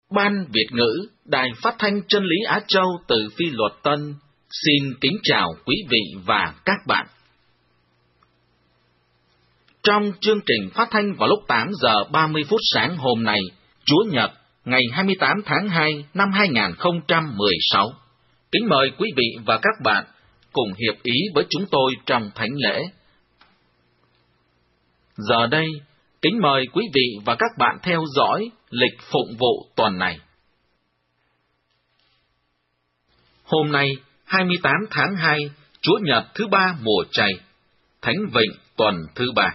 Ban Việt ngữ, Đài Phát thanh Chân lý Á Châu từ Phi Luật Tân, xin kính chào quý vị và các bạn. Trong chương trình phát thanh vào lúc 8 giờ 30 phút sáng hôm nay, Chúa Nhật, ngày 28 tháng 2 năm 2016, kính mời quý vị và các bạn cùng hiệp ý với chúng tôi trong thánh lễ. Giờ đây, kính mời quý vị và các bạn theo dõi lịch phụng vụ tuần này. Hôm nay, 28 tháng 2, Chúa Nhật thứ ba mùa Chay, Thánh Vịnh tuần thứ 3.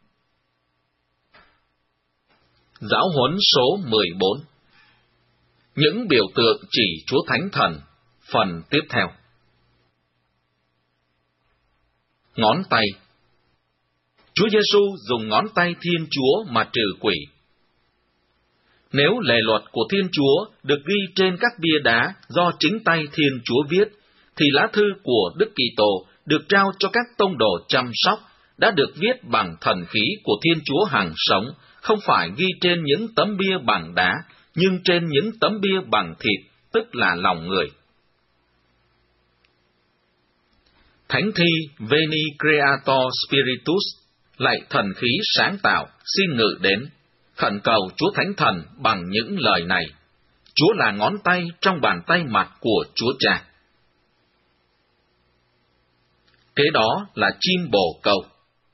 Giáo huấn số 14. Những biểu tượng chỉ Chúa Thánh Thần, phần tiếp theo. Ngón tay. Chúa Giêsu dùng ngón tay Thiên Chúa mà trừ quỷ. Nếu lề luật của Thiên Chúa được ghi trên các bia đá do chính tay Thiên Chúa viết, thì lá thư của Đức Kitô được trao cho các tông đồ chăm sóc đã được viết bằng thần khí của Thiên Chúa hằng sống, không phải ghi trên những tấm bia bằng đá, nhưng trên những tấm bia bằng thịt, tức là lòng người. Thánh thi Veni Creator Spiritus, lạy thần khí sáng tạo, xin ngự đến, khẩn cầu Chúa Thánh Thần bằng những lời này. Chúa là ngón tay trong bàn tay mặt của Chúa Cha. Kế đó là chim bồ câu.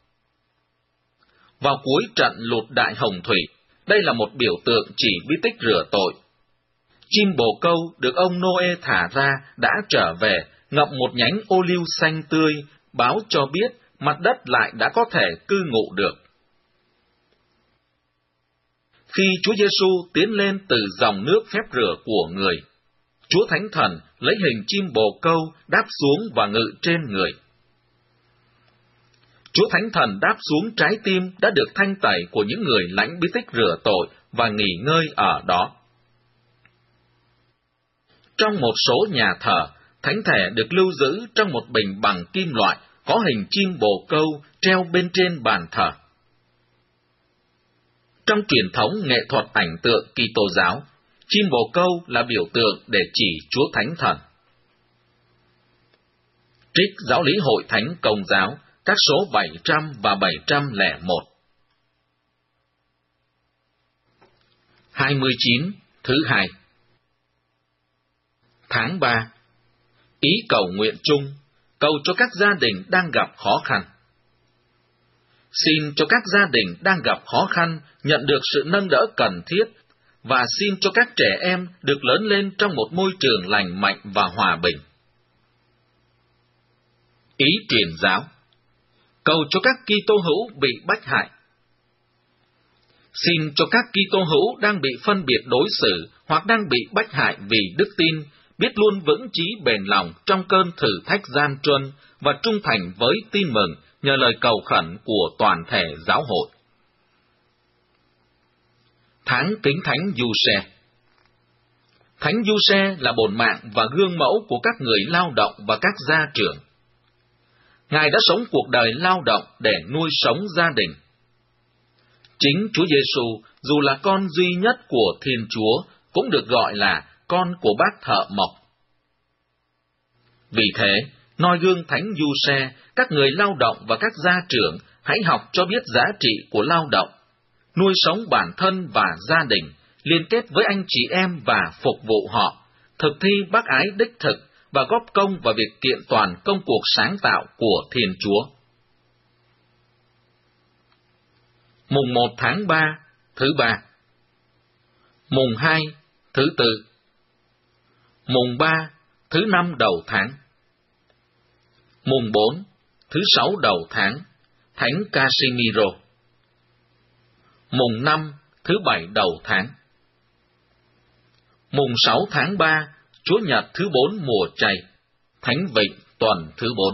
Vào cuối trận lụt đại hồng thủy, đây là một biểu tượng chỉ bí tích rửa tội. Chim bồ câu được ông Noe thả ra đã trở về, ngậm một nhánh ô liu xanh tươi, báo cho biết mặt đất lại đã có thể cư ngụ được. Khi Chúa Giêsu tiến lên từ dòng nước phép rửa của người, Chúa Thánh Thần lấy hình chim bồ câu đáp xuống và ngự trên người. Chúa Thánh Thần đáp xuống trái tim đã được thanh tẩy của những người lãnh bí tích rửa tội và nghỉ ngơi ở đó. Trong một số nhà thờ, thánh thể được lưu giữ trong một bình bằng kim loại có hình chim bồ câu treo bên trên bàn thờ. Trong truyền thống nghệ thuật ảnh tượng Kitô giáo, chim bồ câu là biểu tượng để chỉ Chúa Thánh Thần. Trích Giáo lý Hội Thánh Công giáo, các số 700 và 701. 29. Thứ 2. Tháng 3. Ý cầu nguyện chung, cầu cho các gia đình đang gặp khó khăn. Xin cho các gia đình đang gặp khó khăn nhận được sự nâng đỡ cần thiết, và xin cho các trẻ em được lớn lên trong một môi trường lành mạnh và hòa bình. Ý truyền giáo, cầu cho các Kitô hữu bị bách hại. Xin cho các Kitô hữu đang bị phân biệt đối xử hoặc đang bị bách hại vì đức tin, biết luôn vững chí bền lòng trong cơn thử thách gian truân và trung thành với tin mừng nhờ lời cầu khẩn của toàn thể giáo hội. Tháng Kính Thánh Giuse. Thánh Giuse là bổn mạng và gương mẫu của các người lao động và các gia trưởng. Ngài đã sống cuộc đời lao động để nuôi sống gia đình. Chính Chúa Giêsu, dù là con duy nhất của Thiên Chúa, cũng được gọi là con của bác thợ mộc. Vì thế, noi gương Thánh Giuse, các người lao động và các gia trưởng hãy học cho biết giá trị của lao động, nuôi sống bản thân và gia đình, liên kết với anh chị em và phục vụ họ, thực thi bác ái đích thực và góp công vào việc kiện toàn công cuộc sáng tạo của Thiên Chúa. Mùng 1 tháng 3, thứ 3. Mùng 2, thứ 4. Mùng 3, thứ 5 đầu tháng. Mùng 4, thứ 6 đầu tháng, Thánh Casimiro. Mùng 5, thứ 7 đầu tháng. Mùng 6 tháng 3, Chúa Nhật thứ 4 mùa Chay, Thánh Vịnh tuần thứ 4.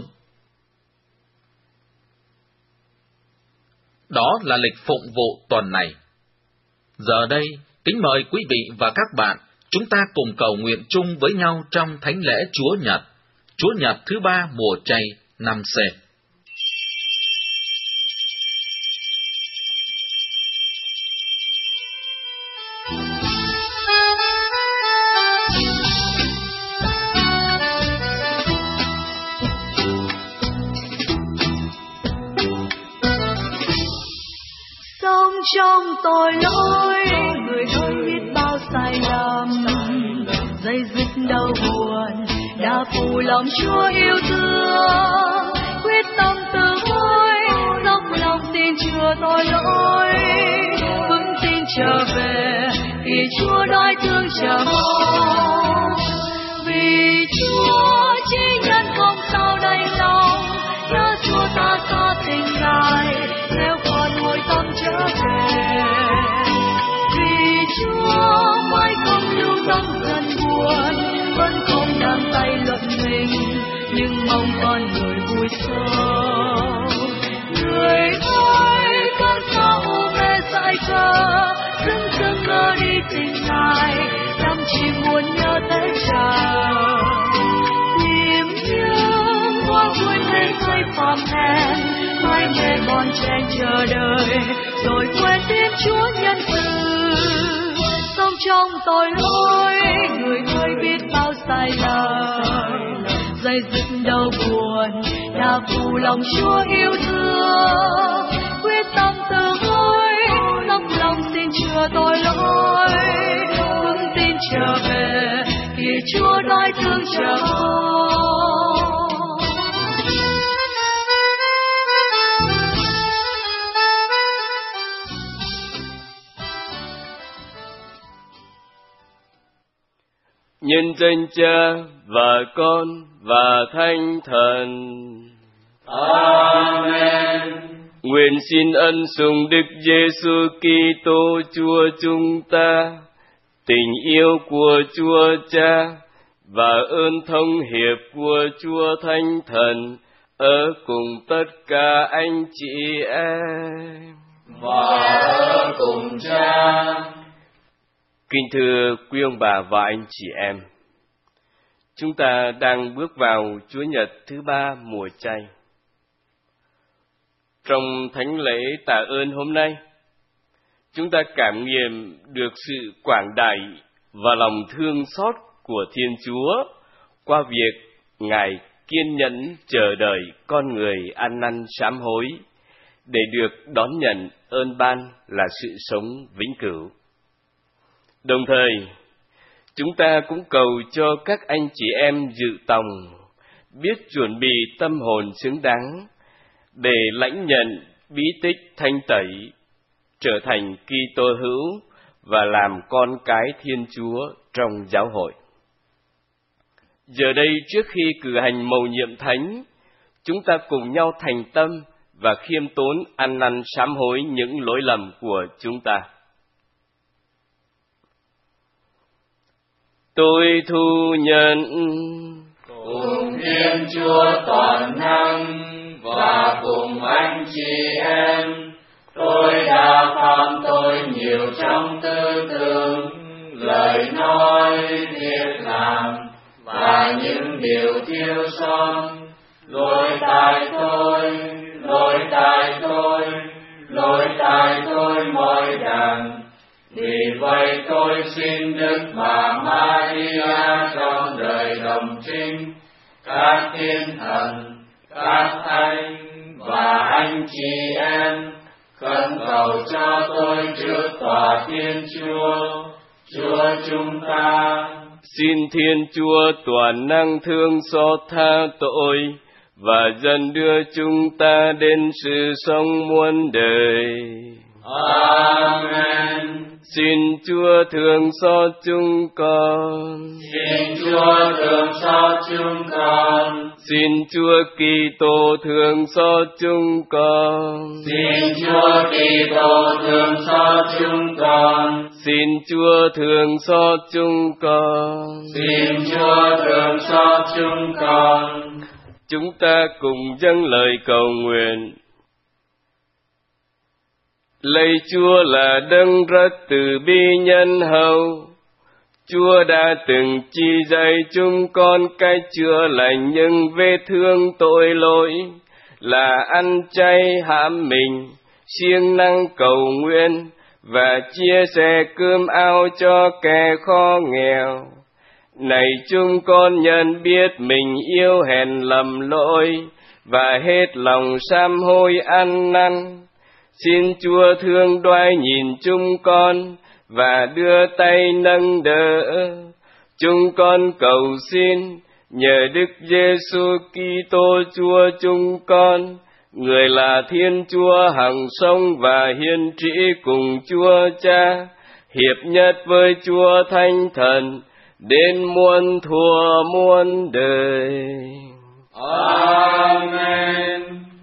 Đó là lịch phụng vụ tuần này. Giờ đây, kính mời quý vị và các bạn, chúng ta cùng cầu nguyện chung với nhau trong Thánh lễ Chúa Nhật thứ 3 mùa Chay năm C. trong tội lỗi, người ơi biết bao sai lầm, dây dứt đau buồn đã phụ lòng Chúa yêu thương, quyết tâm từ hối dốc lòng xin chừa tội lỗi, vững tin trở về vì Chúa đói thương chờ mong. Vì Chúa chỉ nhân không sao đành lòng, nhớ Chúa ta xa tình Ngài, nếu còn hồi tâm trở về. Vì Chúa mãi không lưu tâm dần buồn, vẫn không đang tay luận mình, nhưng mong con người vui sống. Người ơi, cơn sao u mê dại khờ, dưng dưng ngơ đi tình Ngài, tâm chỉ muốn nhớ tới chờ. Tìm nhớ hoa vui lên say phàm hèn, mãi mê bon chen chờ đợi, rồi quên tiếng Chúa nhân từ. Sống trong tội lỗi, người ơi biết bao sai lầm, dây dứt đau buồn đã phụ lòng Chúa yêu thương, quyết tâm từ hối dốc lòng xin chừa tội lỗi, vững tin trở về vì Chúa đói thương chờ mong. Nhân danh Cha và Con và Thánh Thần. Amen. Nguyện xin ân sủng Đức Giêsu Kitô Chúa chúng ta, tình yêu của Chúa Cha và ơn thông hiệp của Chúa Thánh Thần ở cùng tất cả anh chị em và ở cùng Cha. Kính thưa quý ông bà và anh chị em, chúng ta đang bước vào Chúa Nhật thứ 3 mùa chay. Trong thánh lễ tạ ơn hôm nay, chúng ta cảm nghiệm được sự quảng đại và lòng thương xót của Thiên Chúa qua việc Ngài kiên nhẫn chờ đợi con người ăn năn sám hối để được đón nhận ơn ban là sự sống vĩnh cửu. Đồng thời, chúng ta cũng cầu cho các anh chị em dự tòng biết chuẩn bị tâm hồn xứng đáng để lãnh nhận bí tích thanh tẩy, trở thành Kitô hữu và làm con cái Thiên Chúa trong giáo hội. Giờ đây, trước khi cử hành mầu nhiệm thánh, chúng ta cùng nhau thành tâm và khiêm tốn ăn năn sám hối những lỗi lầm của chúng ta. Tôi thu nhận cùng Thiên Chúa toàn năng và cùng anh chị em, tôi đã phạm tội nhiều trong tư tưởng, lời nói, việc làm và những điều thiếu sót. Lỗi tại tôi, lỗi tại tôi, lỗi tại tôi mỗi đằng. Vì vậy tôi xin Đức Bà Maria trong đời đồng trinh, các thiên thần, các anh và anh chị em, khẩn cầu cho tôi trước tòa Thiên Chúa, Chúa chúng ta. Xin Thiên Chúa toàn năng thương xót tha tội và dần đưa chúng ta đến sự sống muôn đời. Amen. Xin Chúa thương xót chúng con. Xin Chúa thương xót chúng con. Xin Chúa Kitô thương xót chúng con. Xin Chúa Kitô thương xót chúng con. Xin Chúa thương xót chúng con. Xin Chúa thương xót chúng con. Chúng ta cùng dâng lời cầu nguyện. Lạy Chúa là đấng rất từ bi nhân hậu, Chúa đã từng chỉ dạy chúng con cách chữa lành những vết thương tội lỗi, là ăn chay hãm mình, siêng năng cầu nguyện và chia sẻ cơm áo cho kẻ khó nghèo. Này chúng con nhận biết mình yêu hèn lầm lỗi và hết lòng sám hối ăn năn. Xin Chúa thương đoái nhìn chúng con và đưa tay nâng đỡ. Chúng con cầu xin nhờ Đức Giêsu Kitô Chúa chúng con, người là Thiên Chúa hằng sống và hiên trị cùng Chúa Cha, hiệp nhất với Chúa Thánh Thần, đến muôn thuở muôn đời. Amen.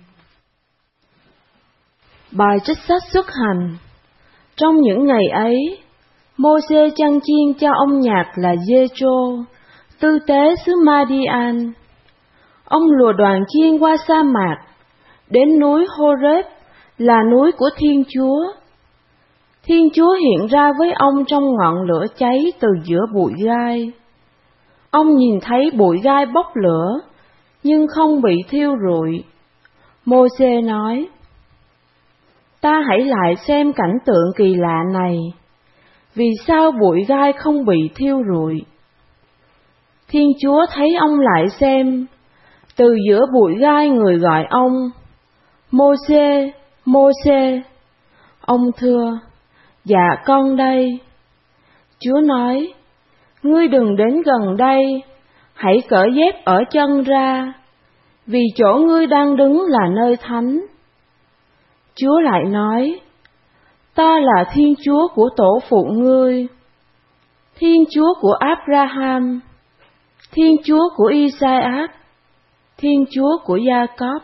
Bài trích sách Xuất Hành. Trong những ngày ấy, Mô-sê chăn chiên cho ông nhạc là Giê-trô, tư tế xứ Ma-đi-an. Ông lùa đoàn chiên qua sa mạc, đến núi Hô-rếp, là núi của Thiên Chúa. Thiên Chúa hiện ra với ông trong ngọn lửa cháy từ giữa bụi gai. Ông nhìn thấy bụi gai bốc lửa, nhưng không bị thiêu rụi. Mô-sê nói: Ta hãy lại xem cảnh tượng kỳ lạ này. Vì sao bụi gai không bị thiêu rụi? Thiên Chúa thấy ông lại xem. Từ giữa bụi gai người gọi ông: Mô-sê, Mô-sê. Ông thưa: Dạ con đây. Chúa nói: Ngươi đừng đến gần đây, hãy cởi dép ở chân ra, vì chỗ ngươi đang đứng là nơi thánh. Chúa lại nói: Ta là Thiên Chúa của tổ phụ ngươi, Thiên Chúa của Abraham, Thiên Chúa của Isaac, Thiên Chúa của Gia-cóp.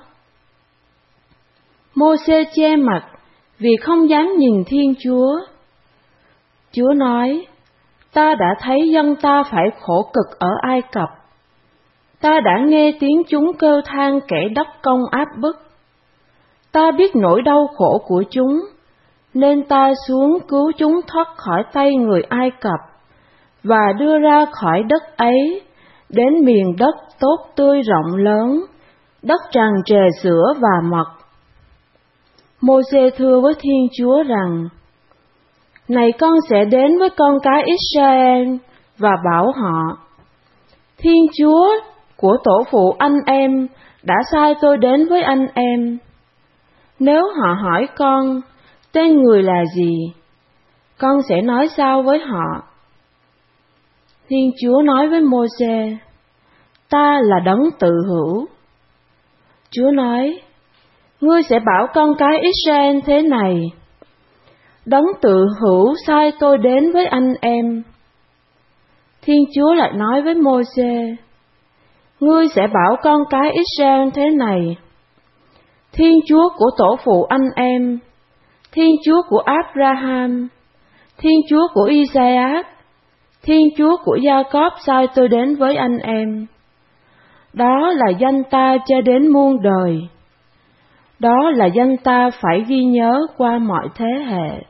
Mô-sê che mặt vì không dám nhìn Thiên Chúa. Chúa nói: Ta đã thấy dân ta phải khổ cực ở Ai Cập. Ta đã nghe tiếng chúng kêu than kẻ đốc công áp bức. Ta biết nỗi đau khổ của chúng, nên ta xuống cứu chúng thoát khỏi tay người Ai Cập, và đưa ra khỏi đất ấy, đến miền đất tốt tươi rộng lớn, đất tràn trề sữa và mật. Mô-sê thưa với Thiên Chúa rằng: Này con sẽ đến với con cái Israel và bảo họ: Thiên Chúa của tổ phụ anh em đã sai tôi đến với anh em. Nếu họ hỏi con tên người là gì, con sẽ nói sao với họ? Thiên Chúa nói với Mô-sê: Ta là đấng tự hữu. Chúa nói: Ngươi sẽ bảo con cái Israel thế này: Đấng tự hữu sai tôi đến với anh em. Thiên Chúa lại nói với Mô-sê: Ngươi sẽ bảo con cái Israel thế này: Thiên Chúa của tổ phụ anh em, Thiên Chúa của Abraham, Thiên Chúa của Isaac, Thiên Chúa của Gia-cóp sai tôi đến với anh em. Đó là danh ta cho đến muôn đời. Đó là danh ta phải ghi nhớ qua mọi thế hệ.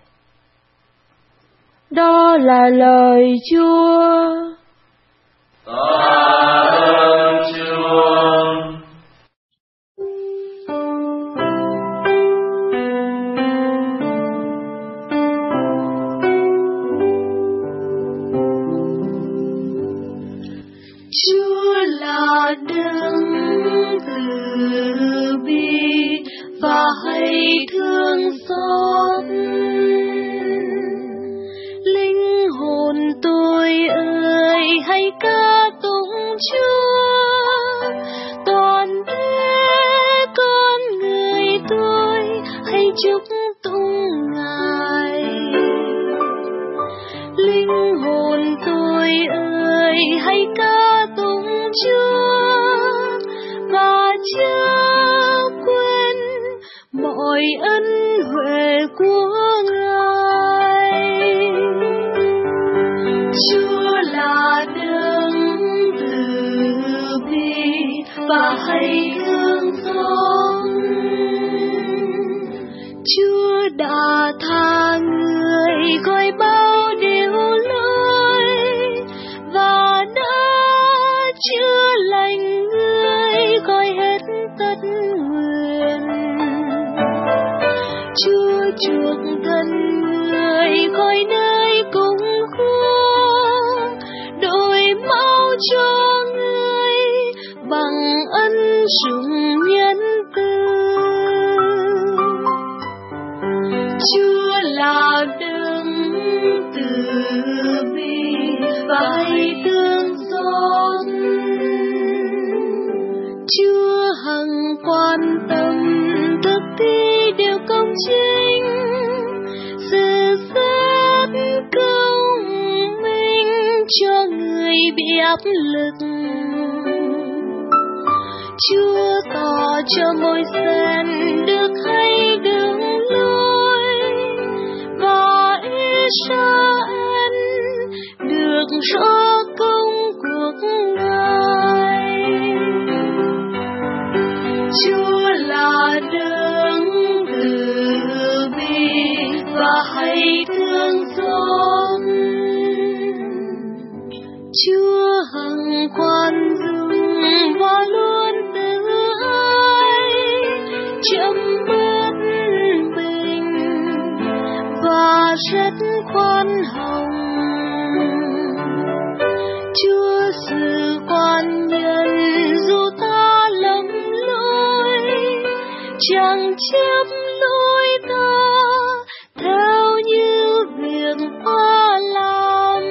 Đó là lời Chúa. Tạ ơn Chúa. Chúa là đấng từ bi và hay thương xót. Linh hồn tôi ơi, hãy ca tụng Chúa. Toàn thể con người tôi hãy chúc tụng Ngài. Linh hồn tôi ơi, hãy ca tụng Chúa và chớ quên mọi ân huệ của Ngài. Chúa là đấng từ bi và hay thương xót. Chúa đã tha người gọi bao điều lỗi và đã chữa lành người gọi hết tất nguyện. Chúa chuộc thân người khỏi nơi cùng khổ, đổi máu cho người bằng ân sủng nhân từ. chính, sự rất công minh cho người bị áp lực. Chúa tỏ cho Môi-se được hay đường lối, và Israel được rõ công cuộc Ngài. Chúa là đấng từ bi và hay thương xót. Chúa hằng khoan dung và luôn từ ái, chậm bất bình và rất khoan hồng. Chúa sự khoan nhân dù ta lầm lỗi, chẳng chấp lỗi ta theo như việc ta làm.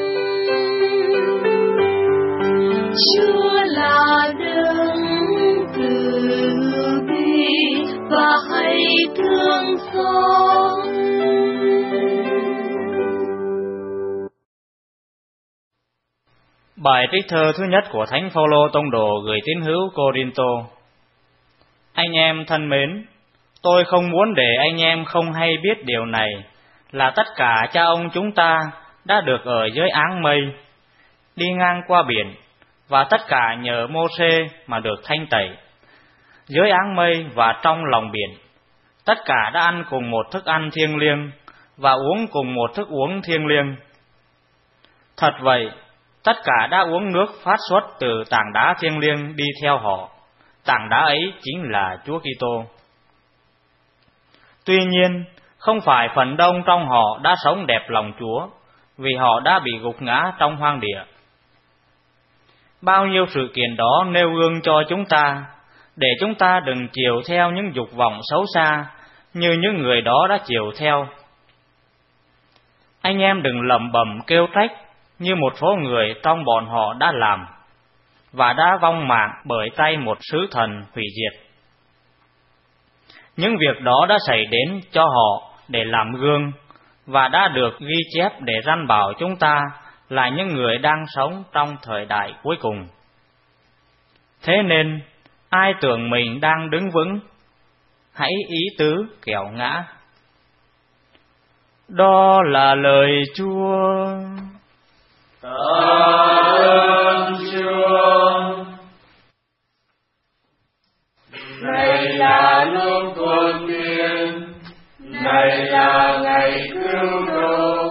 Chúa là đấng từ bi và hay thương xót. Bài trích thơ thứ nhất của Thánh Phaolô tông đồ gửi tín hữu Cô-rinh-tô. Anh em thân mến, tôi không muốn để anh em không hay biết điều này, là tất cả cha ông chúng ta đã được ở dưới áng mây, đi ngang qua biển, và tất cả nhờ Mô-sê mà được thanh tẩy. Dưới áng mây và trong lòng biển, tất cả đã ăn cùng một thức ăn thiêng liêng và uống cùng một thức uống thiêng liêng. Thật vậy, tất cả đã uống nước phát xuất từ tảng đá thiêng liêng đi theo họ. Tảng đá ấy chính là Chúa Kitô. Tuy nhiên, không phải phần đông trong họ đã sống đẹp lòng Chúa, vì họ đã bị gục ngã trong hoang địa. Bao nhiêu sự kiện đó nêu gương cho chúng ta, để chúng ta đừng chiều theo những dục vọng xấu xa như những người đó đã chiều theo. Anh em đừng lẩm bẩm kêu trách như một số người trong bọn họ đã làm, và đã vong mạng bởi tay một sứ thần hủy diệt. Những việc đó đã xảy đến cho họ để làm gương, và đã được ghi chép để răn bảo chúng ta là những người đang sống trong thời đại cuối cùng. Thế nên, ai tưởng mình đang đứng vững, hãy ý tứ kẻo ngã. Đó là lời Chúa. Tạ ơn Chúa. Này là lúc quân tiên, này là ngày cứu độ.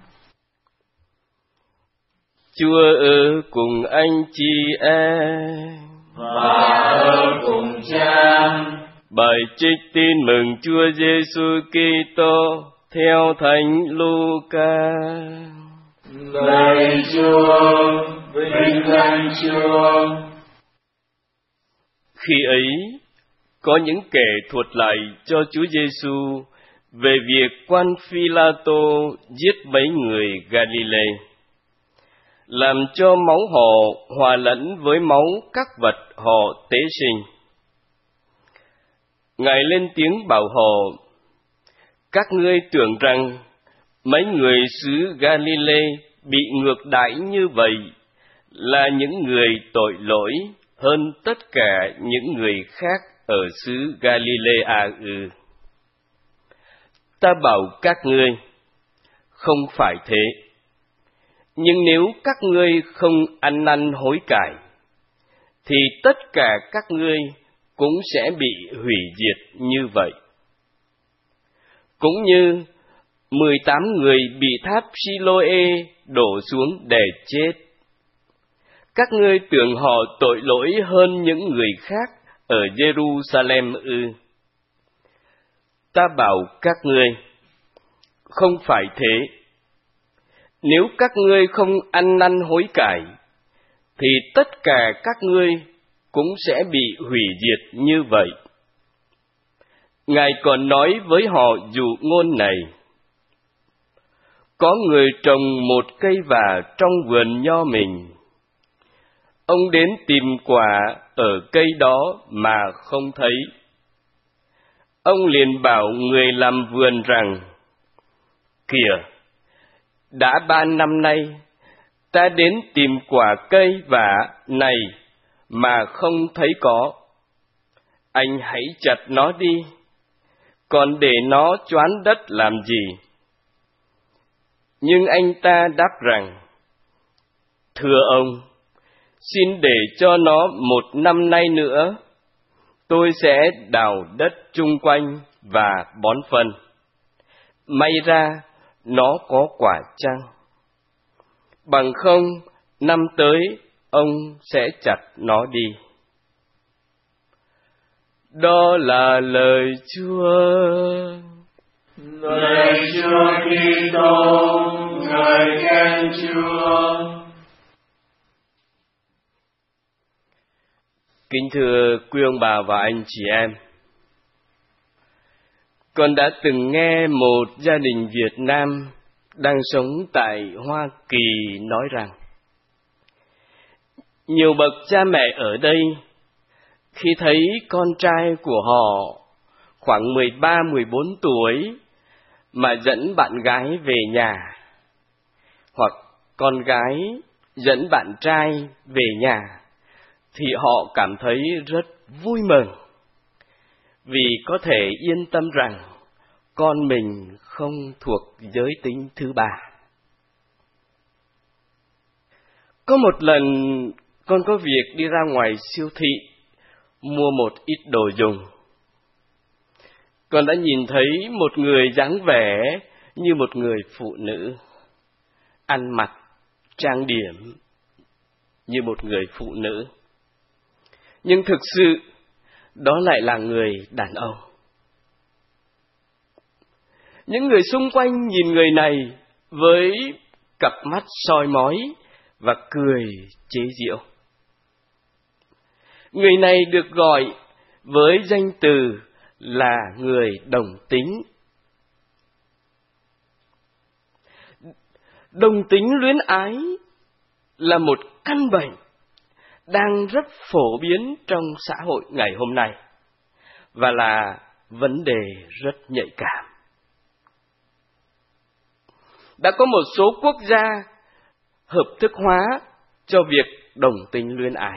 Chúa ở cùng anh chị em và ở cùng cha. Bài trích tin mừng Chúa Giêsu Kitô theo Thánh Luca. Lạy Chúa, vinh danh Chúa. Khi ấy, có những kẻ thuật lại cho Chúa Giêsu về việc quan Phi-la-tô giết mấy người Ga-li-lê, làm cho máu họ hòa lẫn với máu các vật họ tế sinh. Ngài lên tiếng bảo họ: các ngươi tưởng rằng mấy người xứ Ga-li-lê bị ngược đãi như vậy là những người tội lỗi hơn tất cả những người khác ở xứ Ga-li-lê à ư? Ta bảo các ngươi, không phải thế. Nhưng nếu các ngươi không ăn năn hối cải, thì tất cả các ngươi cũng sẽ bị hủy diệt như vậy. Cũng như 18 người bị tháp Siloe đổ xuống để chết. Các ngươi tưởng họ tội lỗi hơn những người khác ở Jerusalem ư? Ta bảo các ngươi, không phải thế. Nếu các ngươi không ăn năn hối cải, thì tất cả các ngươi cũng sẽ bị hủy diệt như vậy. Ngài còn nói với họ dụ ngôn này: có người trồng một cây vả trong vườn nho mình. Ông đến tìm quả ở cây đó mà không thấy. Ông liền bảo người làm vườn rằng: Kìa, đã 3 năm nay, ta đến tìm quả cây vả này mà không thấy có. Anh hãy chặt nó đi, còn để nó choán đất làm gì? Nhưng anh ta đáp rằng: Thưa ông, xin để cho nó 1 năm nay nữa, tôi sẽ đào đất chung quanh và bón phân. May ra nó có quả chăng? Bằng không, năm tới ông sẽ chặt nó đi. Đó là lời Chúa. Lời Chúa Kitô, ngợi khen Chúa. Kính thưa quý ông bà và anh chị em, con đã từng nghe một gia đình Việt Nam đang sống tại Hoa Kỳ nói rằng nhiều bậc cha mẹ ở đây khi thấy con trai của họ khoảng 13-14 tuổi mà dẫn bạn gái về nhà, hoặc con gái dẫn bạn trai về nhà, thì họ cảm thấy rất vui mừng, vì có thể yên tâm rằng con mình không thuộc giới tính thứ ba. Có một lần con có việc đi ra ngoài siêu thị mua một ít đồ dùng. Con đã nhìn thấy một người dáng vẻ như một người phụ nữ, ăn mặc trang điểm như một người phụ nữ, nhưng thực sự đó lại là người đàn ông. Những người xung quanh nhìn người này với cặp mắt soi mói và cười chế giễu. Người này được gọi với danh từ là người đồng tính. Đồng tính luyến ái là một căn bệnh đang rất phổ biến trong xã hội ngày hôm nay và là vấn đề rất nhạy cảm. Đã có một số quốc gia hợp thức hóa cho việc đồng tính luyến ái.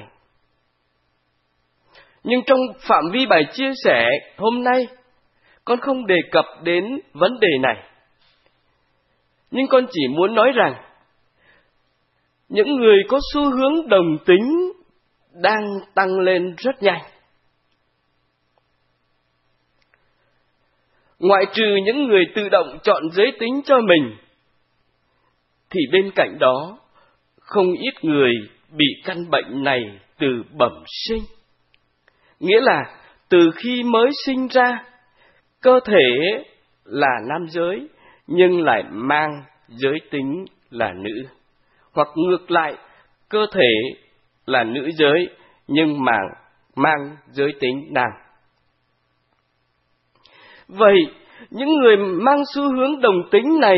Nhưng trong phạm vi bài chia sẻ hôm nay, con không đề cập đến vấn đề này. Nhưng con chỉ muốn nói rằng, những người có xu hướng đồng tính đang tăng lên rất nhanh. Ngoại trừ những người tự động chọn giới tính cho mình, thì bên cạnh đó, không ít người bị căn bệnh này từ bẩm sinh. Nghĩa là từ khi mới sinh ra, cơ thể là nam giới nhưng lại mang giới tính là nữ. Hoặc ngược lại, cơ thể là nữ giới nhưng mà mang giới tính nam. Vậy, những người mang xu hướng đồng tính này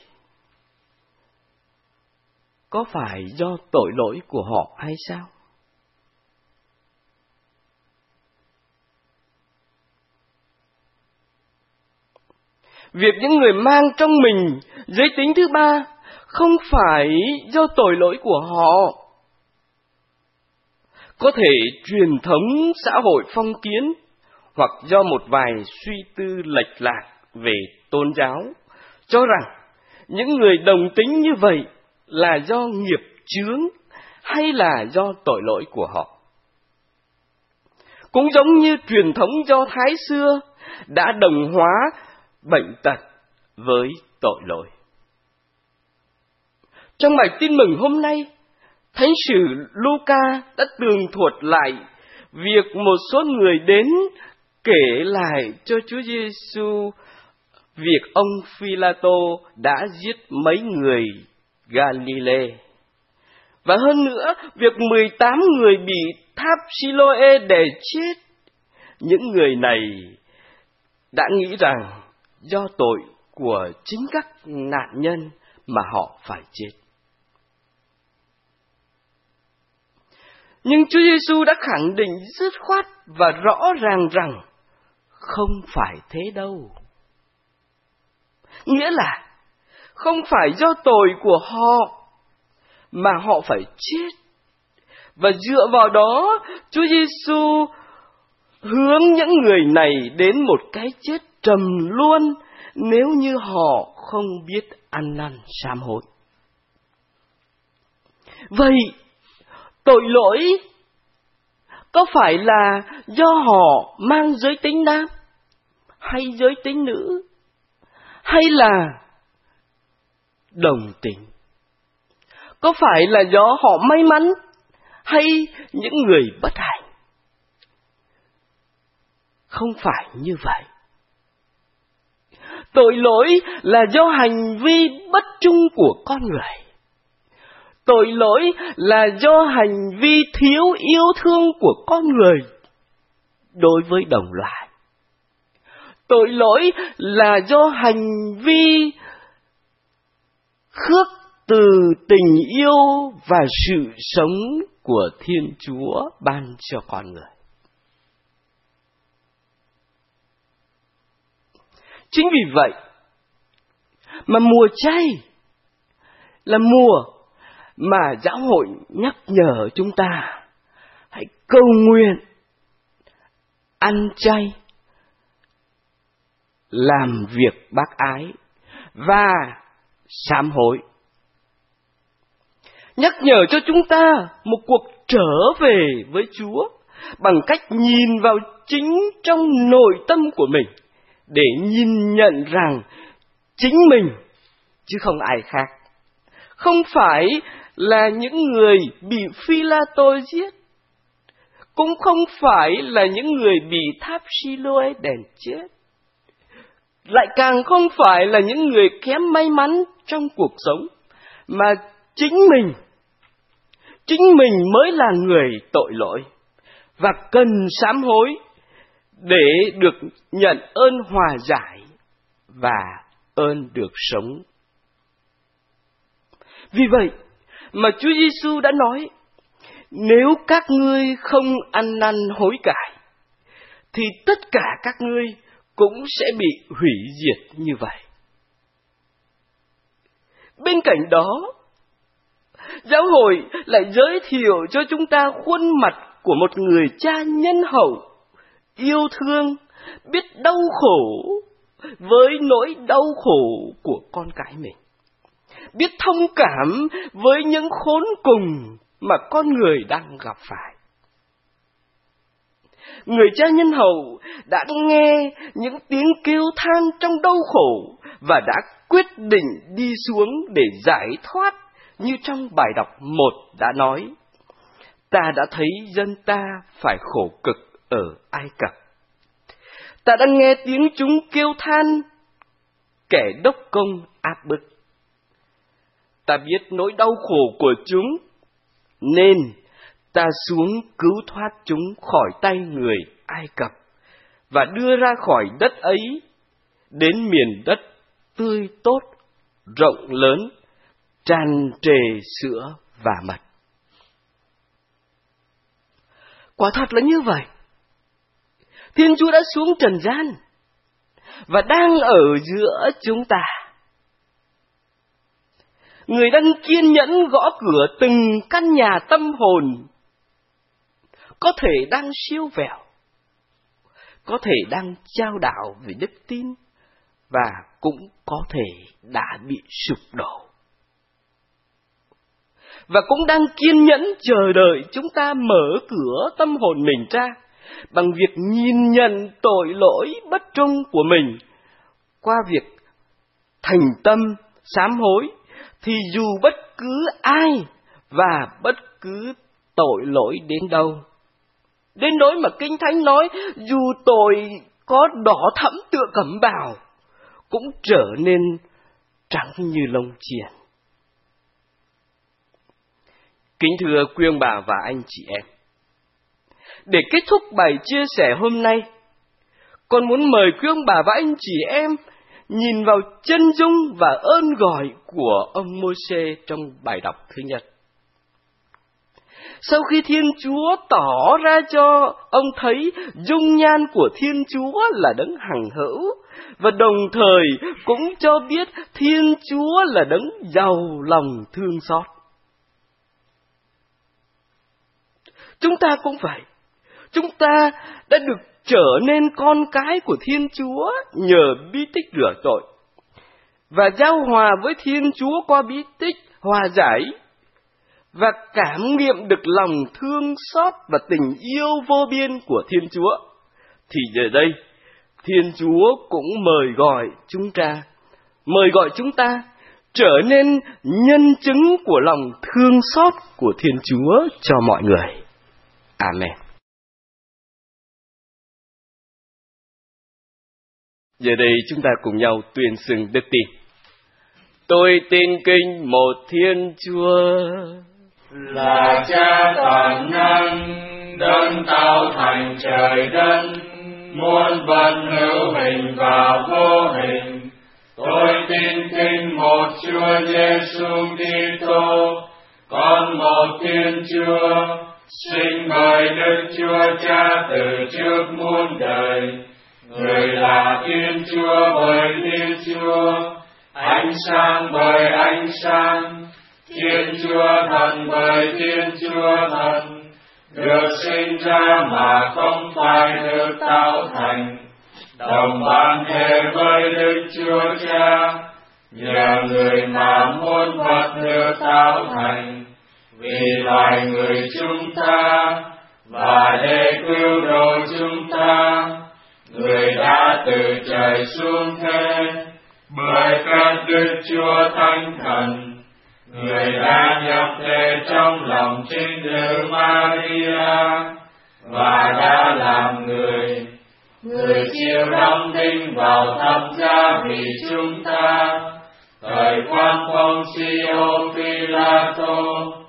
có phải do tội lỗi của họ hay sao? Việc những người mang trong mình giới tính thứ ba không phải do tội lỗi của họ. Có thể truyền thống xã hội phong kiến hoặc do một vài suy tư lệch lạc về tôn giáo cho rằng những người đồng tính như vậy là do nghiệp chướng hay là do tội lỗi của họ. Cũng giống như truyền thống Do Thái xưa đã đồng hóa bệnh tật với tội lỗi. Trong bài tin mừng hôm nay, Thánh sử Luca đã tường thuật lại việc một số người đến kể lại cho Chúa Giêsu việc ông Phi-la-tô đã giết mấy người Galile. Và hơn nữa, việc 18 người bị tháp Siloe đè chết. Những người này đã nghĩ rằng do tội của chính các nạn nhân mà họ phải chết. Nhưng Chúa Giêsu đã khẳng định dứt khoát và rõ ràng rằng không phải thế đâu. Nghĩa là không phải do tội của họ mà họ phải chết. Và dựa vào đó, Chúa Giêsu hướng những người này đến một cái chết trầm luôn nếu như họ không biết ăn năn sám hối. Vậy, tội lỗi có phải là do họ mang giới tính nam hay giới tính nữ, hay là đồng tính? Có phải là do họ may mắn hay những người bất hạnh? Không phải như vậy. Tội lỗi là do hành vi bất trung của con người. Tội lỗi là do hành vi thiếu yêu thương của con người đối với đồng loại. Tội lỗi là do hành vi khước từ tình yêu và sự sống của Thiên Chúa ban cho con người. Chính vì vậy mà mùa chay là mùa mà giáo hội nhắc nhở chúng ta hãy cầu nguyện, ăn chay, làm việc bác ái và sám hối. Nhắc nhở cho chúng ta một cuộc trở về với Chúa bằng cách nhìn vào chính trong nội tâm của mình để nhìn nhận rằng chính mình chứ không ai khác. Không phải là những người bị Phi-la-tô giết, cũng không phải là những người bị tháp Siloe đèn chết, lại càng không phải là những người kém may mắn trong cuộc sống, mà chính mình mới là người tội lỗi và cần sám hối để được nhận ơn hòa giải và ơn được sống. Vì vậy mà Chúa Giêsu đã nói, nếu các ngươi không ăn năn hối cải, thì tất cả các ngươi cũng sẽ bị hủy diệt như vậy. Bên cạnh đó, giáo hội lại giới thiệu cho chúng ta khuôn mặt của một người cha nhân hậu, yêu thương, biết đau khổ với nỗi đau khổ của con cái mình, biết thông cảm với những khốn cùng mà con người đang gặp phải. Người cha nhân hậu đã nghe những tiếng kêu than trong đau khổ và đã quyết định đi xuống để giải thoát, như trong bài đọc 1 đã nói: ta đã thấy dân ta phải khổ cực ở Ai Cập. Ta đã nghe tiếng chúng kêu than, kẻ đốc công áp bức. Ta biết nỗi đau khổ của chúng, nên ta xuống cứu thoát chúng khỏi tay người Ai Cập và đưa ra khỏi đất ấy đến miền đất tươi tốt, rộng lớn, tràn trề sữa và mật. Quả thật là như vậy. Thiên Chúa đã xuống trần gian và đang ở giữa chúng ta. Người đang kiên nhẫn gõ cửa từng căn nhà tâm hồn, có thể đang siêu vẹo, có thể đang chao đảo về đức tin, và cũng có thể đã bị sụp đổ. Và cũng đang kiên nhẫn chờ đợi chúng ta mở cửa tâm hồn mình ra bằng việc nhìn nhận tội lỗi bất trung của mình qua việc thành tâm sám hối, thì dù bất cứ ai và bất cứ tội lỗi đến đâu, đến nỗi mà Kinh Thánh nói dù tội có đỏ thẫm tựa cẩm bào cũng trở nên trắng như lông chiên. Kính thưa quý ông bà và anh chị em, để kết thúc bài chia sẻ hôm nay, con muốn mời quý ông bà và anh chị em nhìn vào chân dung và ơn gọi của ông Môi-se trong bài đọc thứ nhất. sau khi Thiên Chúa tỏ ra cho ông thấy dung nhan của Thiên Chúa là đấng hằng hữu, và đồng thời cũng cho biết Thiên Chúa là đấng giàu lòng thương xót. Chúng ta cũng vậy. Chúng ta đã được trở nên con cái của Thiên Chúa nhờ bí tích rửa tội, và giao hòa với Thiên Chúa qua bí tích hòa giải, và cảm nghiệm được lòng thương xót và tình yêu vô biên của Thiên Chúa. Thì giờ đây, Thiên Chúa cũng mời gọi chúng ta trở nên nhân chứng của lòng thương xót của Thiên Chúa cho mọi người. Amen. Giờ đây chúng ta cùng nhau tuyên xưng đức tin. Tôi tin kính một Thiên Chúa là Cha toàn năng, đấng tạo thành trời đất, muôn vật hữu hình và vô hình. Tôi tin kính một Chúa Giêsu Kitô, con một Thiên Chúa, sinh bởi Đức Chúa Cha từ trước muôn đời. Người là Thiên Chúa bởi Thiên Chúa, ánh sáng bởi ánh sáng, Thiên Chúa thần bởi Thiên Chúa thần, được sinh ra mà không phải được tạo thành, đồng bản thể với Đức Chúa Cha, nhờ người mà muôn vật được tạo thành, vì loài người chúng ta, và để cứu độ chúng ta, người đã từ trời xuống thế, bởi các Đức Chúa Thánh Thần, người đã nhập thể trong lòng trinh nữ Maria, và đã làm người. Người chịu đóng đinh vào thập giá vì chúng ta, thời quan Poncio Pilato,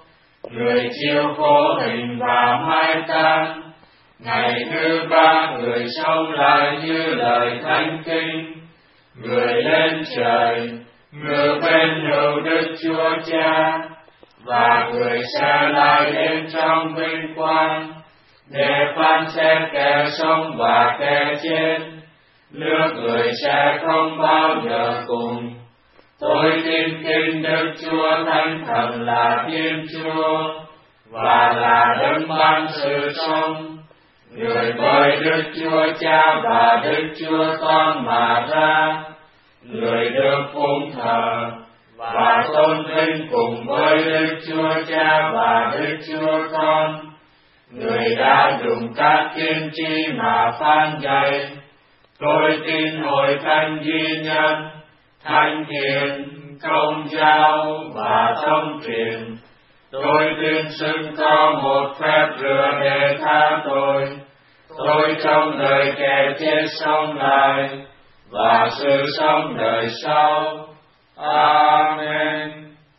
người chịu khổ hình và mai táng. Ngày thứ ba người sống lại như lời thánh kinh, người lên trời, ngự bên hữu Đức Chúa Cha, và người sẽ lại đến trong vinh quang, để phán xét kẻ sống và kẻ chết. Nước người sẽ không bao giờ cùng. Tôi tin kính Đức Chúa Thánh Thần là Thiên Chúa, và là đấng ban sự sống, người bởi Đức Chúa Cha và Đức Chúa Con mà ra, người được phụng thờ và tôn vinh cùng với Đức Chúa Cha và Đức Chúa Con, người đã dùng các tiên tri mà phán dạy. Tôi tin hội thánh duy nhân, thánh thiện, công giáo và thông truyền. Tôi tin xưng có một phép rửa để tha tội. Tôi trong đời kẻ chết sống lại, và sự sống đời sau. Amen.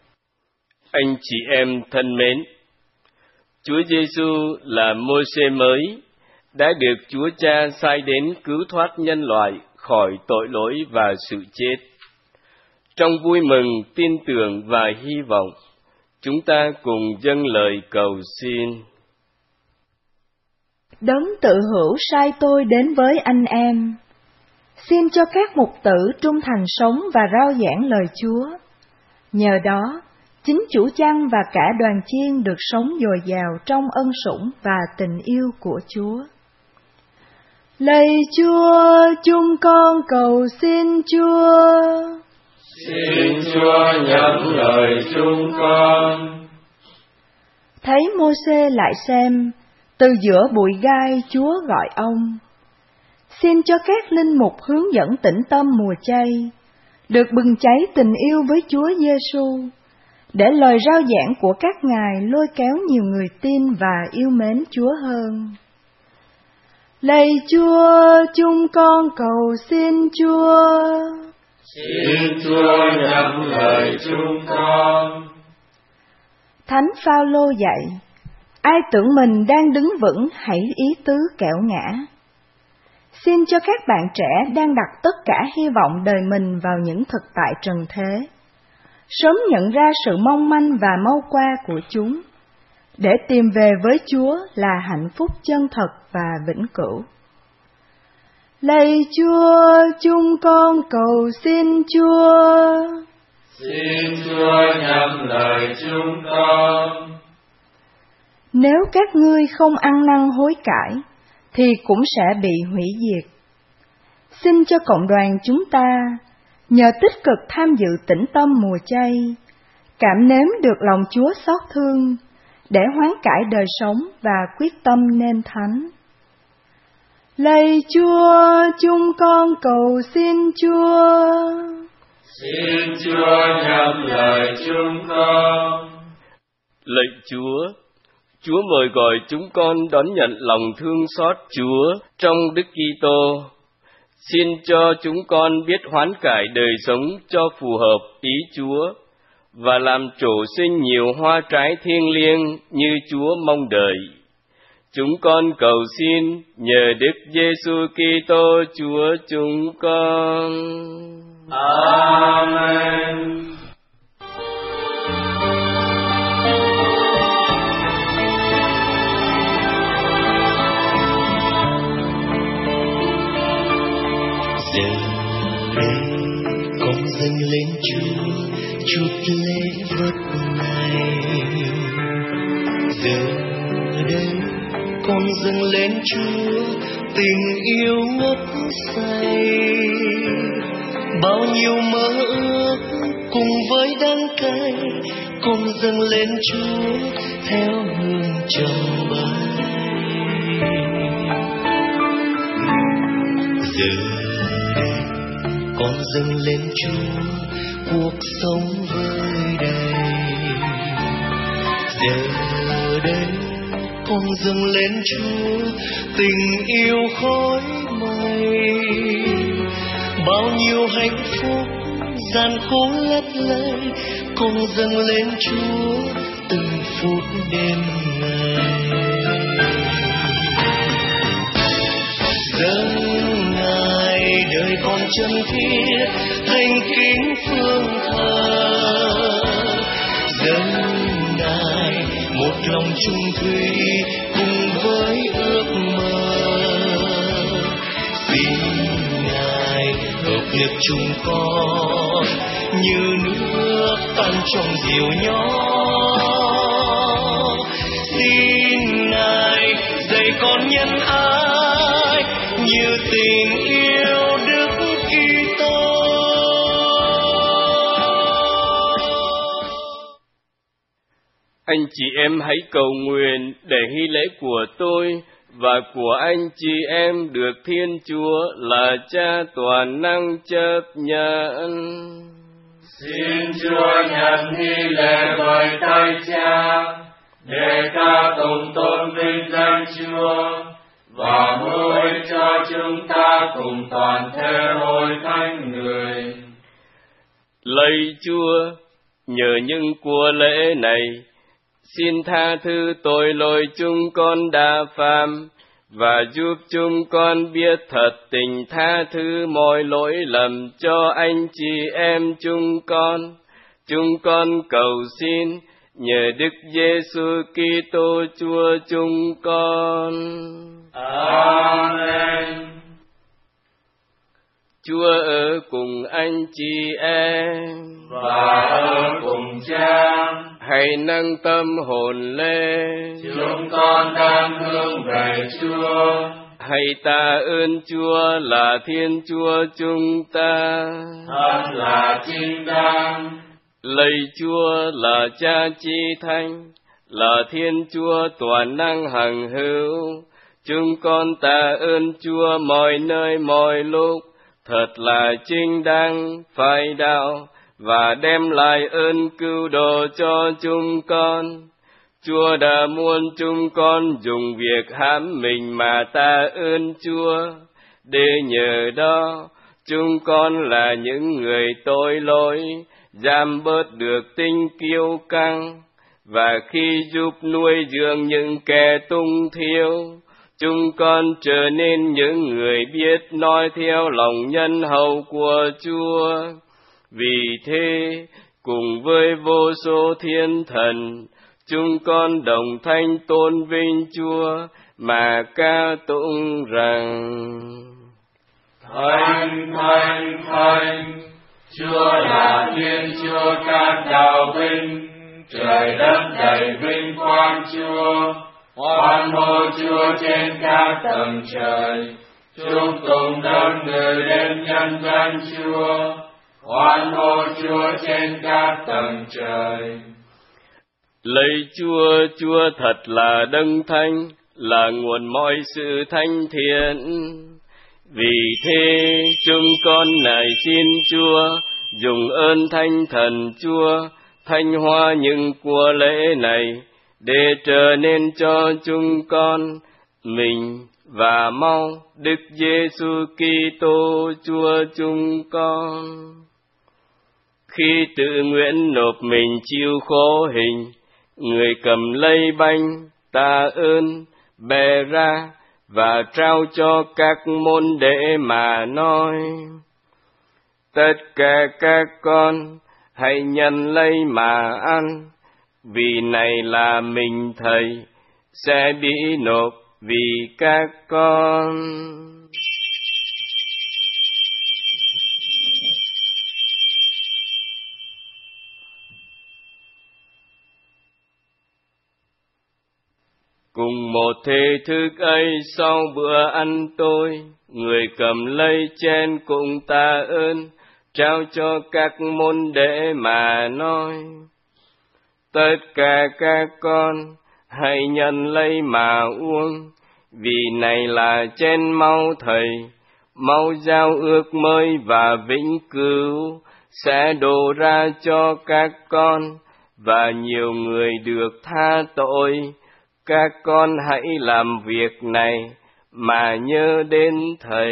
Anh chị em thân mến, Chúa Giêsu là Môi-se mới, đã được Chúa Cha sai đến cứu thoát nhân loại khỏi tội lỗi và sự chết. Trong vui mừng, tin tưởng và hy vọng, chúng ta cùng dâng lời cầu xin. Đấng tự hữu sai tôi đến với anh em. Xin cho các mục tử trung thành sống và rao giảng lời Chúa. Nhờ đó, chính chủ chăn và cả đoàn chiên được sống dồi dào trong ân sủng và tình yêu của Chúa. Lạy Chúa, chúng con cầu xin Chúa. Xin Chúa nhậm lời chúng con. Thấy Môi-se lại xem, từ giữa bụi gai Chúa gọi ông. Xin cho các linh mục hướng dẫn tĩnh tâm mùa chay, được bừng cháy tình yêu với Chúa Giêsu, để lời rao giảng của các ngài lôi kéo nhiều người tin và yêu mến Chúa hơn. Lạy Chúa, chúng con cầu xin Chúa. Xin Chúa nhậm lời chúng con. Thánh Phao-lô dạy, ai tưởng mình đang đứng vững hãy ý tứ kẻo ngã. Xin cho các bạn trẻ đang đặt tất cả hy vọng đời mình vào những thực tại trần thế, sớm nhận ra sự mong manh và mau qua của chúng, để tìm về với Chúa là hạnh phúc chân thật và vĩnh cửu. Lạy Chúa, chúng con cầu xin Chúa. Xin Chúa nhắm lời chúng con. Nếu các ngươi không ăn năn hối cải, thì cũng sẽ bị hủy diệt. Xin cho cộng đoàn chúng ta, nhờ tích cực tham dự tĩnh tâm mùa chay, cảm nếm được lòng Chúa xót thương, để hoán cải đời sống và quyết tâm nên thánh. Lạy Chúa, chúng con cầu xin Chúa. Xin Chúa nhắm lời chúng con. Lạy Chúa, Chúa mời gọi chúng con đón nhận lòng thương xót Chúa trong Đức Kitô. Xin cho chúng con biết hoán cải đời sống cho phù hợp ý Chúa và làm trổ sinh nhiều hoa trái thiêng liêng như Chúa mong đợi. Chúng con cầu xin nhờ Đức Giêsu Kitô Chúa chúng con. Amen. Giờ đây con dâng lên Chúa chút lễ vật này. Giờ đây con dâng lên Chúa tình yêu ngất say. Bao nhiêu mơ ước cùng với đắng cay, con dâng lên Chúa theo hương trầm bay. Giờ đây con dâng lên Chúa cuộc sống vơi đầy. Giờ đây con dâng lên Chúa tình yêu khói mây. Bao nhiêu hạnh phúc gian khổ lấp lánh, con dâng lên Chúa từng phút đêm ngày. Dâng Ngài đời con chân thiết thành kính phương thờ. Dâng Ngài một lòng trung thủy cùng với ước mơ. Xin Ngài hợp lực chúng con như nước tan trong diều nhỏ. Xin Ngài dạy con nhân ái như tình yêu Đức Kitô. Anh chị em hãy cầu nguyện để nghi lễ của tôi và của anh chị em được Thiên Chúa là Cha toàn năng chấp nhận. Xin Chúa nhận nghi lễ bởi tay Cha, để ca tụng tôn vinh danh Chúa, và hối cho chúng ta cùng toàn thể hội thánh người. Lạy Chúa, nhờ những của lễ này, xin tha thứ tội lỗi chúng con đã phạm, và giúp chúng con biết thật tình tha thứ mọi lỗi lầm cho anh chị em chúng con. Chúng con cầu xin nhờ Đức Giêsu Kitô Chúa chúng con. Amen. Chúa ở cùng anh chị em và ở cùng Cha. Hãy nâng tâm hồn lên, chúng con đang hướng về Chúa. Hãy tạ ơn Chúa là Thiên Chúa chúng ta, thật là chính đáng. Lạy Chúa là Cha Chí Thánh, là Thiên Chúa toàn năng hằng hữu. Chúng con tạ ơn Chúa mọi nơi mọi lúc, thật là chính đáng, phải đạo, và đem lại ơn cứu độ cho chúng con. Chúa đã muốn chúng con dùng việc hãm mình mà tạ ơn Chúa, để nhờ đó chúng con là những người tội lỗi, giảm bớt được tính kiêu căng, và khi giúp nuôi dưỡng những kẻ tung thiếu, chúng con trở nên những người biết nói theo lòng nhân hậu của Chúa. Vì thế, cùng với vô số thiên thần, chúng con đồng thanh tôn vinh Chúa mà ca tụng rằng: Thánh, thánh, thánh, Chúa là Thiên Chúa các đạo binh, trời đất đầy vinh quang Chúa. Hoan hô Chúa trên các tầng trời, chúc tụng đấng người đến nhân danh Chúa. Hoan hô Chúa trên các tầng trời. Lạy Chúa, Chúa thật là đấng thánh, là nguồn mọi sự thánh thiện. Vì thế chúng con nài xin Chúa dùng ơn Thánh Thần Chúa thanh hóa những của lễ này, để trở nên cho chúng con mình và mau Đức Giêsu Kitô Chúa chúng con. Khi tự nguyện nộp mình chịu khổ hình, người cầm lấy bánh tạ ơn, bè ra và trao cho các môn đệ mà nói: Tất cả các con hãy nhận lấy mà ăn, vì này là mình Thầy sẽ bị nộp vì các con. Cùng một thể thức ấy, sau bữa ăn tối, người cầm lấy chén cũng tạ ơn, trao cho các môn đệ mà nói: Tất cả các con hãy nhận lấy mà uống, vì này là chén máu Thầy, máu giao ước mới và vĩnh cửu, sẽ đổ ra cho các con và nhiều người được tha tội. Các con hãy làm việc này mà nhớ đến Thầy.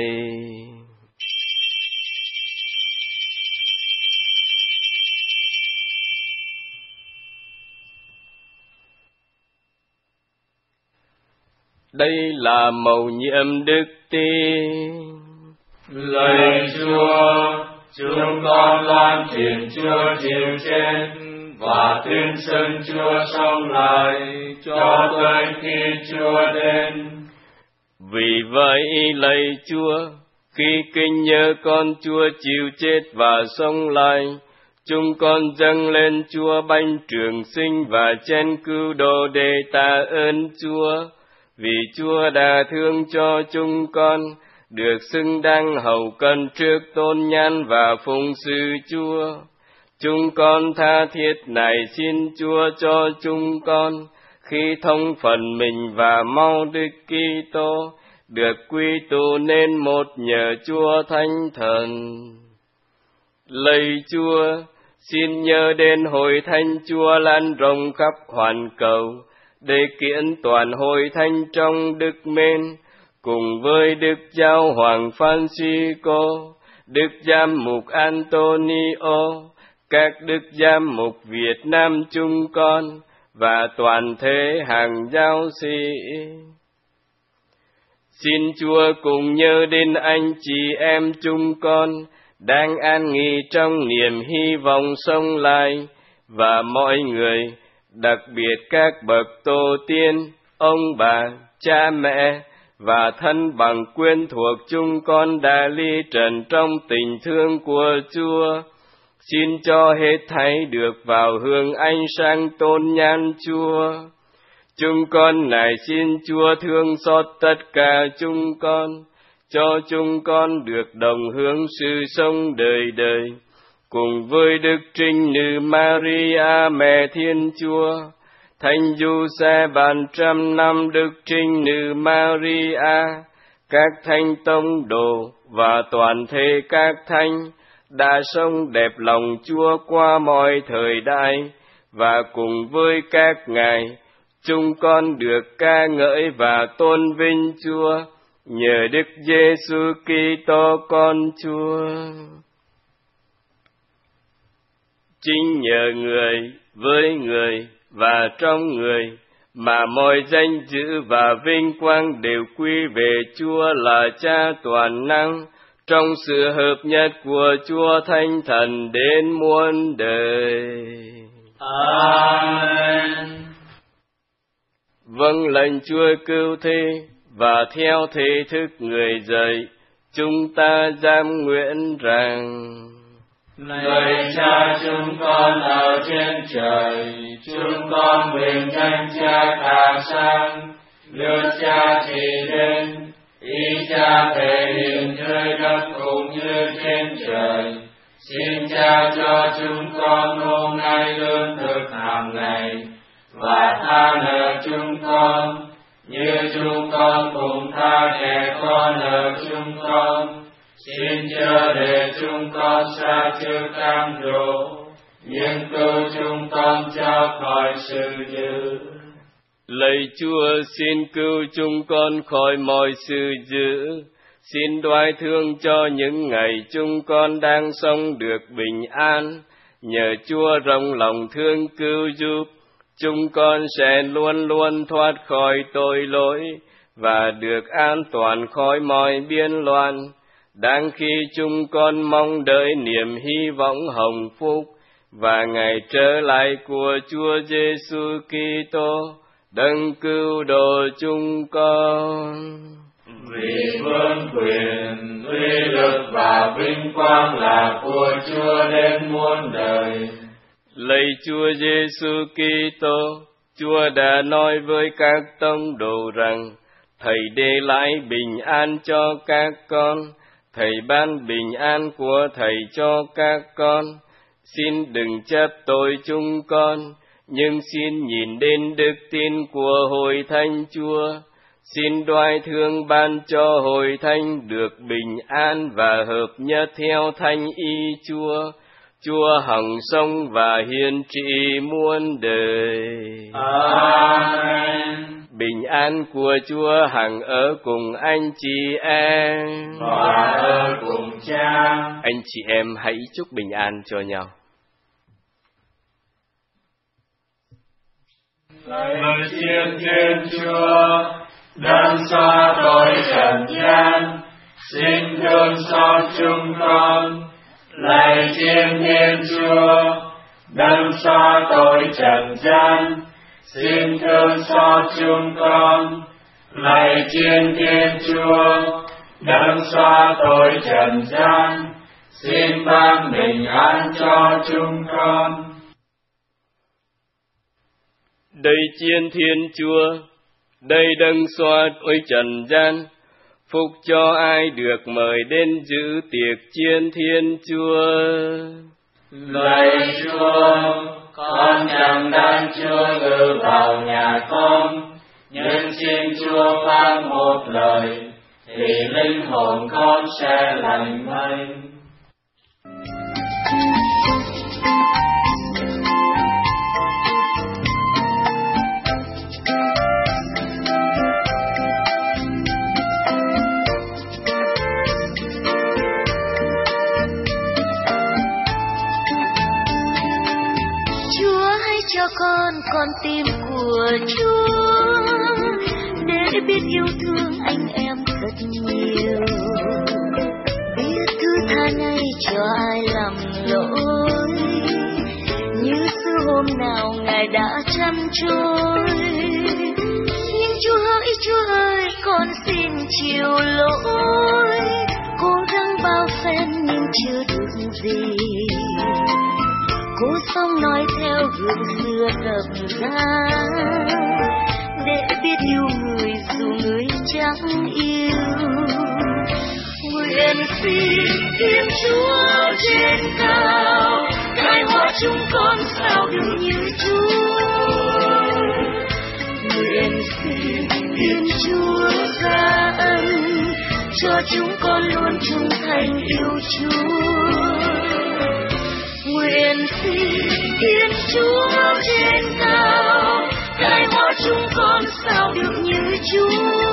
Đây là mầu nhiệm đức tin. Lạy Chúa, chúng con loan truyền Chúa chịu chết và tuyên xưng Chúa sống lại cho tới khi Chúa đến. Vì vậy lạy Chúa, khi kinh nhớ con Chúa chịu chết và sống lại, chúng con dâng lên Chúa bánh trường sinh và chén cứu độ để tạ ơn Chúa, vì Chúa đã thương cho chúng con được xứng đáng hầu cận trước tôn nhan và phụng sự Chúa. Chúng con tha thiết nài xin Chúa cho chúng con khi thông phần mình và mau Đức Kitô được quy tụ nên một nhờ Chúa Thánh Thần. Lạy Chúa, xin nhớ đến hội thánh Chúa lan rộng khắp hoàn cầu, để kiện toàn hội thánh trong đức mến, cùng với Đức Giáo hoàng Francisco, Đức Giám mục Antonio, các Đức Giám mục Việt Nam chúng con và toàn thể hàng giáo sĩ. Xin Chúa cùng nhớ đến anh chị em chúng con đang an nghỉ trong niềm hy vọng sống lại, và mọi người, đặc biệt các bậc tổ tiên, ông bà, cha mẹ và thân bằng quyến thuộc chúng con đã ly trần trong tình thương của Chúa. Xin cho hết thảy được vào hương ánh sáng tôn nhan Chúa. Chúng con nài xin Chúa thương xót tất cả chúng con, cho chúng con được đồng hưởng sự sống đời đời, cùng với Đức Trinh Nữ Maria Mẹ Thiên Chúa, Thánh Giuse bàn trăm năm Đức Trinh Nữ Maria, các thánh tông đồ và toàn thể các thánh đã sống đẹp lòng Chúa qua mọi thời đại, và cùng với các ngài, chúng con được ca ngợi và tôn vinh Chúa nhờ Đức Giêsu Kitô con Chúa. Chính nhờ người, với người và trong người mà mọi danh dự và vinh quang đều quy về Chúa là Cha toàn năng, trong sự hợp nhất của Chúa Thánh Thần đến muôn đời. Amen. vâng lệnh Chúa cứu thế và theo thế thức người dạy, chúng ta dám nguyện rằng: Lạy Cha chúng con ở trên trời, chúng con nguyện danh Cha thả sang, nước Cha trị đến, ý Cha thể hiện dưới đất cũng như trên trời. Xin Cha cho chúng con hôm nay lương thực hàng ngày, và tha nợ chúng con, như chúng con cũng tha kẻ có nợ chúng con. Xin chớ để chúng con sa trước cám dỗ, nhưng cứu chúng con cho khỏi sự dữ. Lạy Chúa, xin cứu chúng con khỏi mọi sự dữ. Xin đoái thương cho những ngày chúng con đang sống được bình an. Nhờ Chúa rộng lòng thương cứu giúp, chúng con sẽ luôn luôn thoát khỏi tội lỗi và được an toàn khỏi mọi biên loạn. Đang khi chúng con mong đợi niềm hy vọng hồng phúc và ngày trở lại của Chúa Giêsu Kitô, đấng cứu độ chúng con. Vì vương quyền, uy lực và vinh quang là của Chúa đến muôn đời. Lạy Chúa Giêsu Kitô, Chúa đã nói với các tông đồ rằng: Thầy để lại bình an cho các con, Thầy ban bình an của Thầy cho các con. Xin đừng trách tội chúng con, nhưng xin nhìn đến đức tin của Hội Thánh Chúa. Xin đoái thương ban cho Hội Thánh được bình an và hợp nhất theo thánh ý Chúa. Chúa hằng sống và hiển trị muôn đời. Amen. Bình an của Chúa hằng ở cùng anh chị em và ở cùng Cha. Anh chị em hãy chúc bình an cho nhau. Lời xin Thiên Chúa đấng xóa tội trần gian, xin thương xót chúng con. Lạy Thiên Chúa đấng xóa tội trần gian, xin thương xót chúng con. Lạy Thiên Chúa đấng xóa tội trần gian, xin ban bình an cho chúng con. Đây Chiên Thiên Chúa, đây đấng xóa tội trần gian, phúc cho ai được mời đến dự tiệc Chiên Thiên Chúa. Lạy Chúa, con chẳng đáng Chúa ngự vào nhà con, nhưng xin Chúa phán một lời, thì linh hồn con sẽ lành mạnh. Cho con tim của Chúa, để biết yêu thương anh em thật nhiều, biết thứ tha ngay cho ai lầm lỗi, như xưa hôm nào Ngài đã chăm trôi. Nhưng Chúa ơi, con xin chịu lỗi, cố gắng bao phen nhưng chưa được gì. Cố sống nói theo gương xưa tập ra, để biết yêu người dù người chẳng yêu. Nguyện xin Thiên Chúa trên cao, khai hóa chúng con sao được như Chúa. Nguyện xin Thiên Chúa ra ân, cho chúng con luôn trung thành yêu Chúa. Nguyện xin Thiên Chúa trên cao, khai hóa chúng con sao được như Chúa.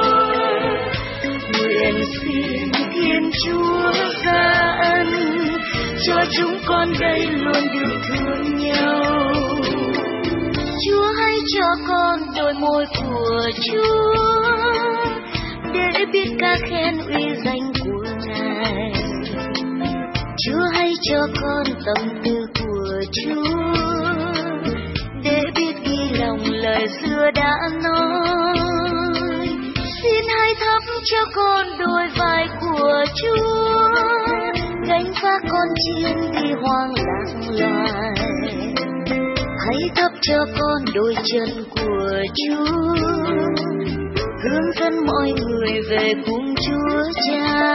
Nguyện xin Thiên Chúa ra ân, cho chúng con đây luôn được thương nhau. Chúa hãy cho con đôi môi của Chúa, để biết ca khen uy danh của Ngài. Chúa hãy cho con tâm tư của Chúa, để biết ghi lòng lời xưa đã nói, xin hãy thắp cho con đôi vai của Chúa, gánh vác con chiên đi hoang lạc loài. Hãy thắp cho con đôi chân của Chúa, hướng dẫn mọi người về cùng Chúa Cha.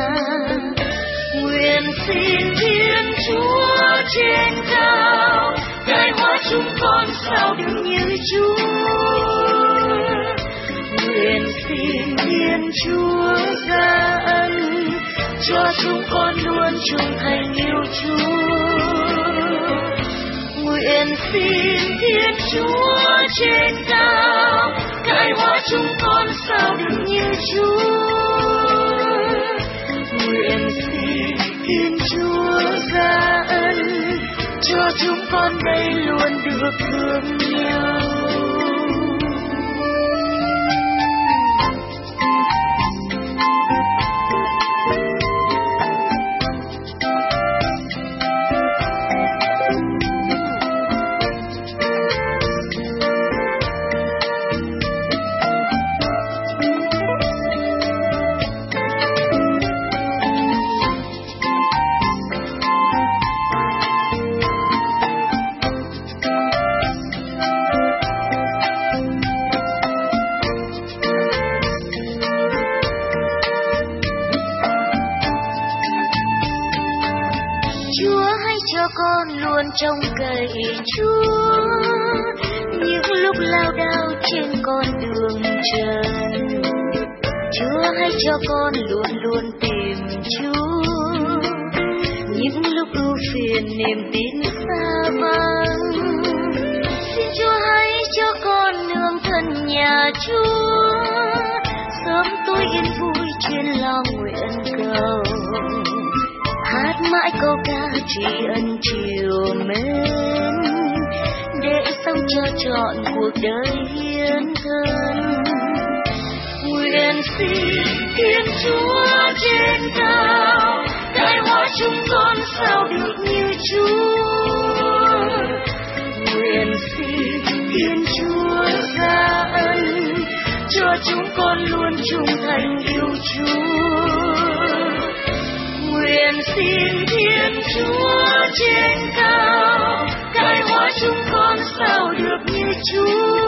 Nguyện xin Thiên Chúa trên cao cải hóa chúng con sao được như Chúa. Nguyện xin Thiên Chúa ra ân cho chúng con luôn trung thành yêu Chúa. Nguyện xin Thiên Chúa trên cao cải hóa chúng con sao được như Chúa. Nguyện xin Thiên Chúa ra ân cho chúng con đây luôn được thương nhau. Trông cậy Chúa những lúc lao đao trên con đường trần. Chúa hãy cho con luôn luôn tìm Chúa những lúc ưu phiền niềm tin xa vắng. Xin Chúa hãy cho con nương thân nhà Chúa, sớm tối yên vui chuyên lo nguyện cầu. Hát mãi câu ca tri ân chiều mến, để sống cho trọn cuộc đời hiến thân. Nguyện xin Thiên Chúa trên cao cải hóa chúng con sao được như Chúa. Nguyện xin Thiên Chúa ra ân cho chúng con luôn trung thành yêu Chúa. Nguyện xin Thiên Chúa trên cao cải hóa chúng con sao được như Chúa.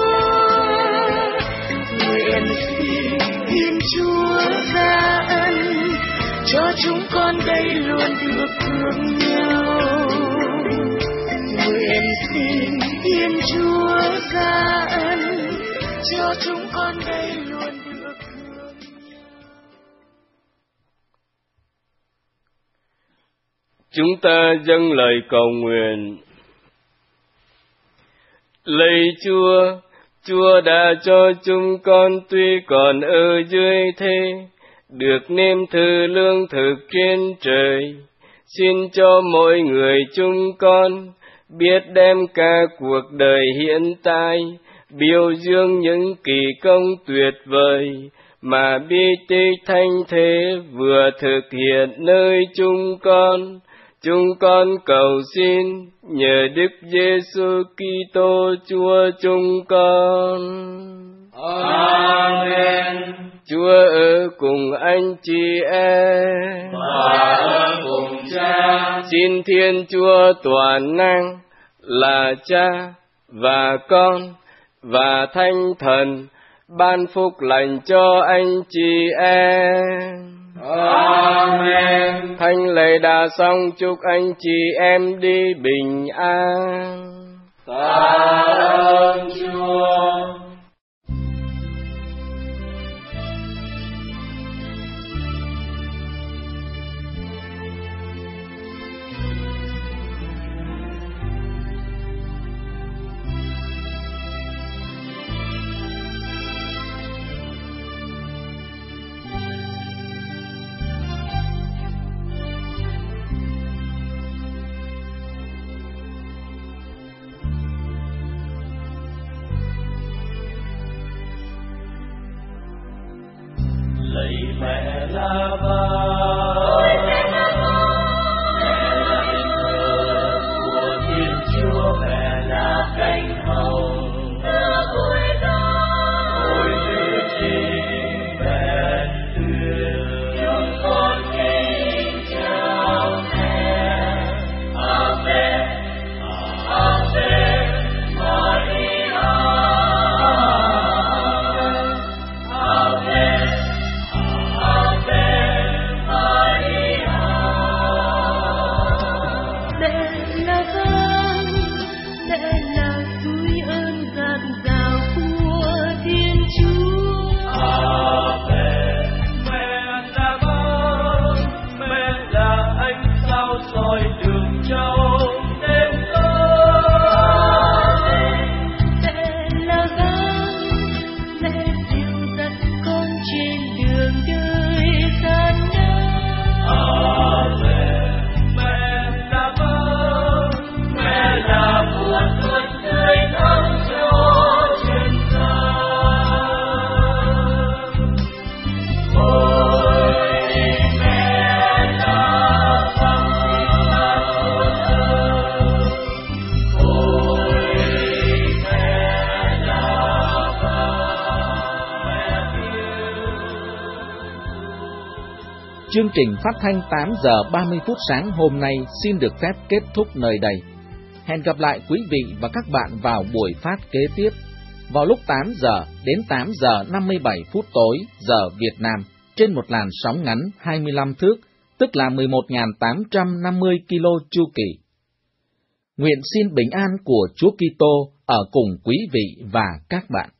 Nguyện xin Thiên Chúa ra ân cho chúng con đây luôn được thương nhau. Nguyện xin Thiên Chúa ra ân cho chúng con đây luôn được thương nhau. Chúng ta dâng lời cầu nguyện. Lạy Chúa, Chúa đã cho chúng con tuy còn ở dưới thế, được nếm thử lương thực trên trời. Xin cho mỗi người chúng con biết đem cả cuộc đời hiện tại, biểu dương những kỳ công tuyệt vời mà bí tích thánh thế vừa thực hiện nơi chúng con. Chúng con cầu xin nhờ Đức Giêsu Kitô Chúa chúng con. Amen. Chúa ở cùng anh chị em và ở cùng Cha. Xin Thiên Chúa toàn năng là Cha và Con và Thánh Thần ban phúc lành cho anh chị em. Amen. Thánh lễ đã xong, chúc anh chị em đi bình an. Tạ ơn Chúa. Lạy mẹ là ba, mẹ là đền thờ của Thiên Chúa, mẹ là cánh hồng. Chương trình phát thanh 8 giờ 30 phút sáng hôm nay xin được phép kết thúc nơi đây. Hẹn gặp lại quý vị và các bạn vào buổi phát kế tiếp, vào lúc 8 giờ đến 8 giờ 57 phút tối giờ Việt Nam, trên một làn sóng ngắn 25 thước, tức là 11.850 kilo chu kỳ. Nguyện xin bình an của Chúa Kitô ở cùng quý vị và các bạn.